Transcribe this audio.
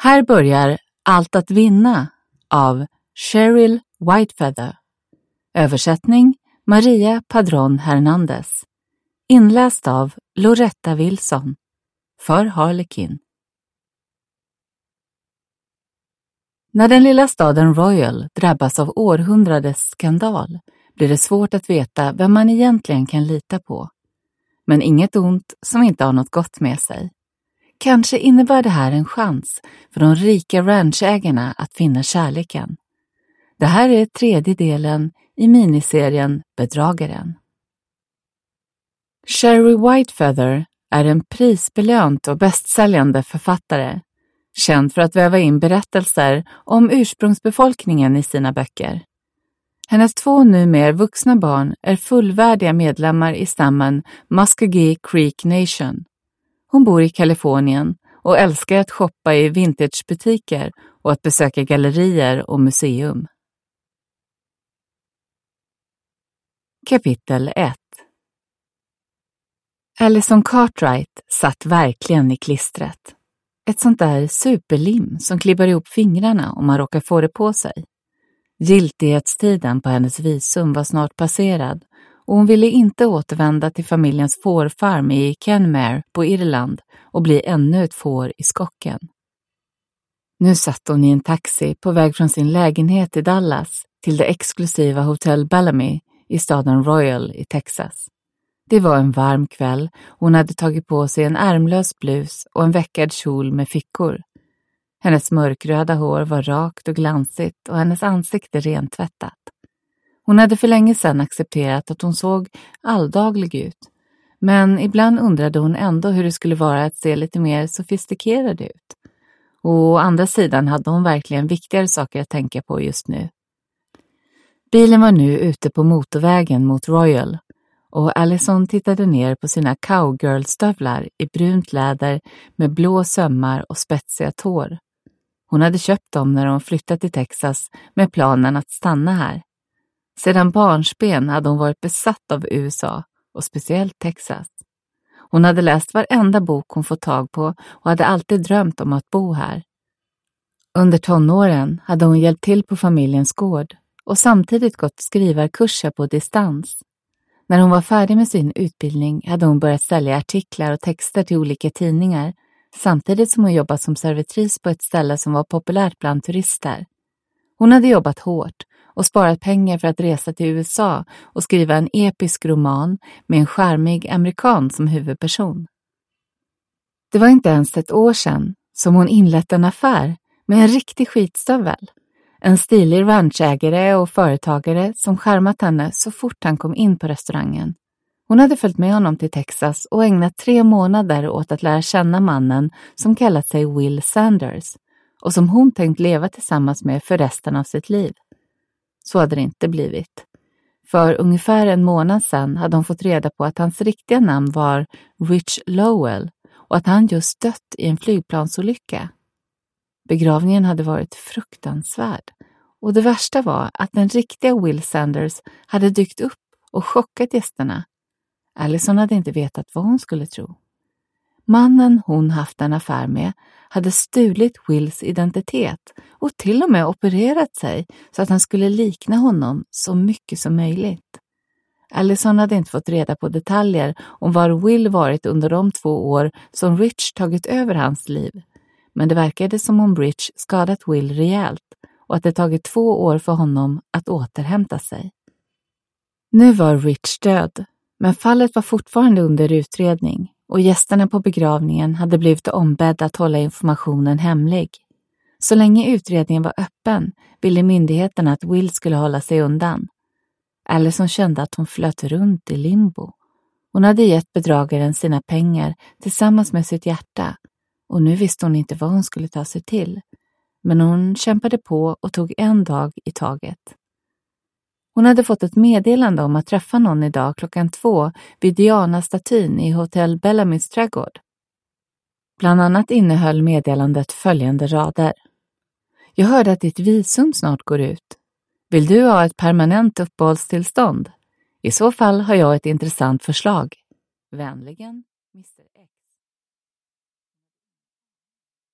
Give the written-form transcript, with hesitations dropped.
Här börjar Allt att vinna av Cheryl Whitefeather. Översättning Maria Padron Hernandez. Inläst av Loretta Wilson. För Harlequin. När den lilla staden Royal drabbas av århundradets skandal blir det svårt att veta vem man egentligen kan lita på. Men inget ont som inte har något gott med sig. Kanske innebär det här en chans för de rika ranchägarna att finna kärleken. Det här är tredje delen i miniserien Bedragaren. Cheryl Whitefeather är en prisbelönt och bästsäljande författare, känd för att väva in berättelser om ursprungsbefolkningen i sina böcker. Hennes 2 numera vuxna barn är fullvärdiga medlemmar i stammen Muskogee Creek Nation. Hon bor i Kalifornien och älskar att shoppa i vintagebutiker och att besöka gallerier och museum. Kapitel 1. Allison Cartwright satt verkligen i klistret. Ett sånt där superlim som klibbar ihop fingrarna om man råkar få det på sig. Giltighetstiden på hennes visum var snart passerad och hon ville inte återvända till familjens fårfarm i Kenmare på Irland och bli ännu ett får i skocken. Nu satt hon i en taxi på väg från sin lägenhet i Dallas till det exklusiva Hotel Bellamy i staden Royal i Texas. Det var en varm kväll och hon hade tagit på sig en ärmlös blus och en veckad kjol med fickor. Hennes mörkröda hår var rakt och glansigt och hennes ansikte rentvättat. Hon hade för länge sedan accepterat att hon såg alldaglig ut. Men ibland undrade hon ändå hur det skulle vara att se lite mer sofistikerad ut. Och å andra sidan hade hon verkligen viktigare saker att tänka på just nu. Bilen var nu ute på motorvägen mot Royal och Allison tittade ner på sina cowgirl-stövlar i brunt läder med blå sömmar och spetsiga tår. Hon hade köpt dem när hon flyttat till Texas med planen att stanna här. Sedan barnsben hade hon varit besatt av USA och speciellt Texas. Hon hade läst varenda bok hon fått tag på och hade alltid drömt om att bo här. Under tonåren hade hon hjälpt till på familjens gård och samtidigt gått skrivarkurser på distans. När hon var färdig med sin utbildning hade hon börjat sälja artiklar och texter till olika tidningar samtidigt som hon jobbat som servitris på ett ställe som var populärt bland turister. Hon hade jobbat hårt och sparat pengar för att resa till USA och skriva en episk roman med en charmig amerikan som huvudperson. Det var inte ens ett år sedan som hon inlett en affär med en riktig skitstövel. En stilig ranchägare och företagare som charmat henne så fort han kom in på restaurangen. Hon hade följt med honom till Texas och ägnat 3 månader åt att lära känna mannen som kallat sig Will Sanders och som hon tänkt leva tillsammans med för resten av sitt liv. Så hade det inte blivit. För ungefär en månad sedan hade hon fått reda på att hans riktiga namn var Rich Lowell och att han just dött i en flygplansolycka. Begravningen hade varit fruktansvärd och det värsta var att den riktiga Will Sanders hade dykt upp och chockat gästerna. Allison hade inte vetat vad hon skulle tro. Mannen hon haft en affär med hade stulit Wills identitet och till och med opererat sig så att han skulle likna honom så mycket som möjligt. Allison hade inte fått reda på detaljer om var Will varit under de 2 år som Rich tagit över hans liv. Men det verkade som om Rich skadat Will rejält och att det tagit 2 år för honom att återhämta sig. Nu var Rich död, men fallet var fortfarande under utredning och gästerna på begravningen hade blivit ombedda att hålla informationen hemlig. Så länge utredningen var öppen ville myndigheterna att Will skulle hålla sig undan. Allison kände att hon flöt runt i limbo. Hon hade gett bedragaren sina pengar tillsammans med sitt hjärta och nu visste hon inte vad hon skulle ta sig till. Men hon kämpade på och tog en dag i taget. Hon hade fått ett meddelande om att träffa någon idag klockan 2 vid Diana-statyn i Hotel Bellamys trädgård. Bland annat innehöll meddelandet följande rader. Jag hörde att ditt visum snart går ut. Vill du ha ett permanent uppehållstillstånd? I så fall har jag ett intressant förslag. Vänligen, Mr. X.